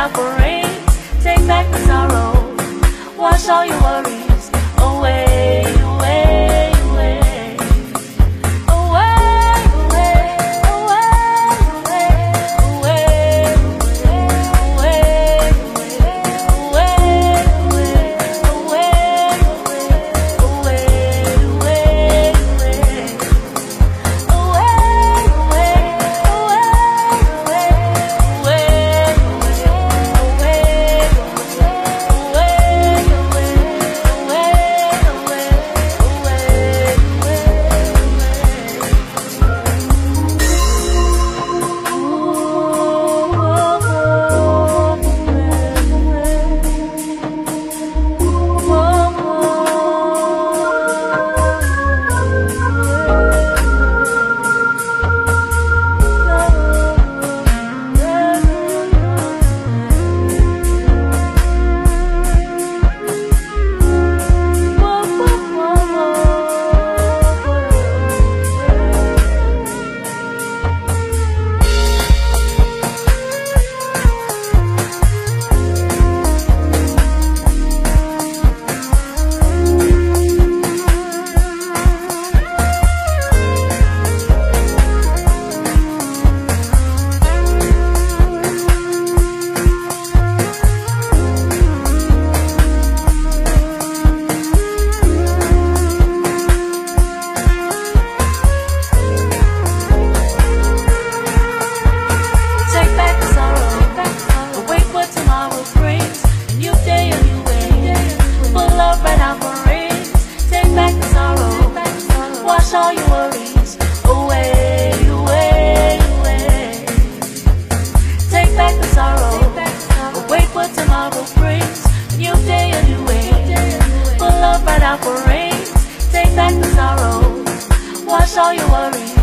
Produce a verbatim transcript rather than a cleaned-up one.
out for rain. Take back the sorrow. Wash all your worries away, away, away. Wash all your worries away, away, away. Take back the sorrow. Wait for tomorrow brings. New day, a new way. Full of right out for rain. Take back the sorrow. Wash all your worries